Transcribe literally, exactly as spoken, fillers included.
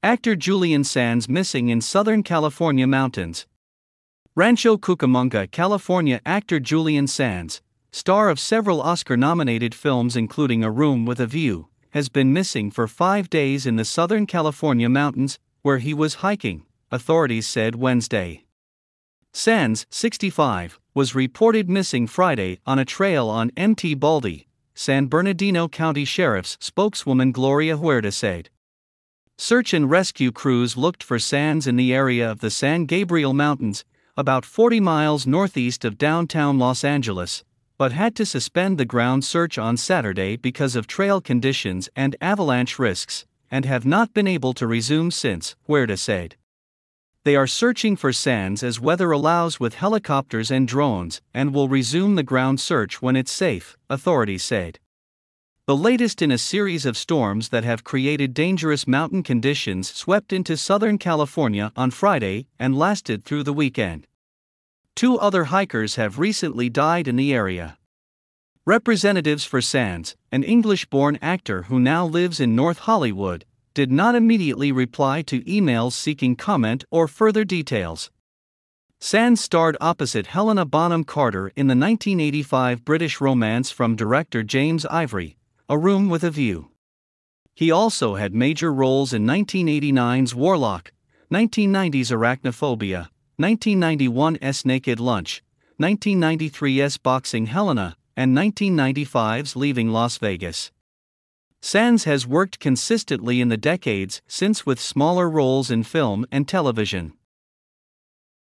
Actor Julian Sands missing in Southern California mountains. Rancho Cucamonga, California. Actor Julian Sands, star of several Oscar-nominated films including A Room with a View, has been missing for five days in the Southern California mountains, where he was hiking, authorities said Wednesday. Sands, sixty-five, was reported missing Friday on a trail on Monte Baldy, San Bernardino County Sheriff's spokeswoman Gloria Huerta said. Search and rescue crews looked for Sands in the area of the San Gabriel Mountains, about forty miles northeast of downtown Los Angeles, but had to suspend the ground search on Saturday because of trail conditions and avalanche risks, and have not been able to resume since, Huerta said. They are searching for Sands as weather allows with helicopters and drones, and will resume the ground search when it's safe, authorities said. The latest in a series of storms that have created dangerous mountain conditions swept into Southern California on Friday and lasted through the weekend. Two other hikers have recently died in the area. Representatives for Sands, an English-born actor who now lives in North Hollywood, did not immediately reply to emails seeking comment or further details. Sands starred opposite Helena Bonham Carter in the nineteen eighty-five British romance from director James Ivory, A Room with a View. He also had major roles in nineteen eighty-nine's Warlock, nineteen ninety's Arachnophobia, nineteen ninety-one's Naked Lunch, nineteen ninety-three's Boxing Helena, and nineteen ninety-five's Leaving Las Vegas. Sands has worked consistently in the decades since with smaller roles in film and television.